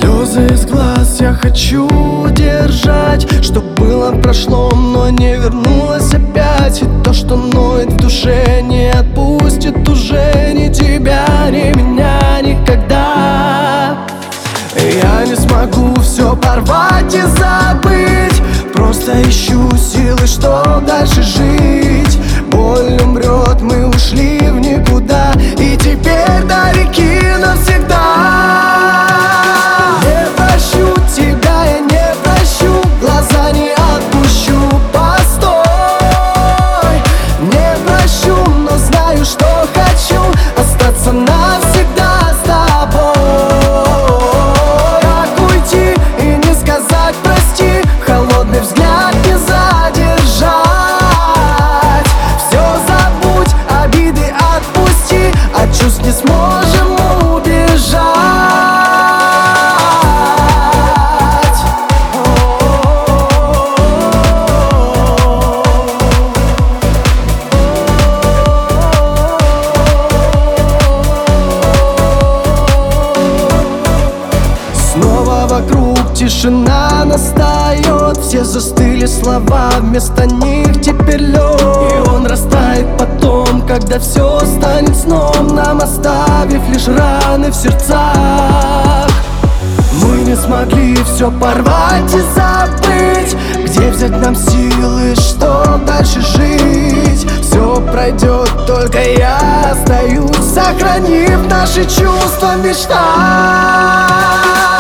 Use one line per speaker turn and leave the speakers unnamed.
Слезы из глаз я хочу держать, что было прошлом, но не вернулось опять. И то, что ноет в душе, не отпустит уже ни тебя, ни меня никогда. Я не смогу все порвать и забыть, просто ищу силы, что дальше жить. Боль умрет, мы ушли в никуда, и теперь до реки навсегда. Не прощу тебя, я не прощу, глаза не отпущу, постой. Не прощу, но знаю, что хочу остаться навсегда с тобой. Как уйти и не сказать прости, холодный взгляд не задержать. Все забудь, обиды отпусти, от чувств не сможем убежать. Снова вокруг тишина настает, все застыли слова, вместо них теперь лед. И он растает потом, когда все станет сном, нам оставив лишь раны в сердцах. Мы не смогли все порвать и забыть, где взять нам силы, что дальше жить. Все пройдет, только я остаюсь, сохранив наши чувства в мечтах.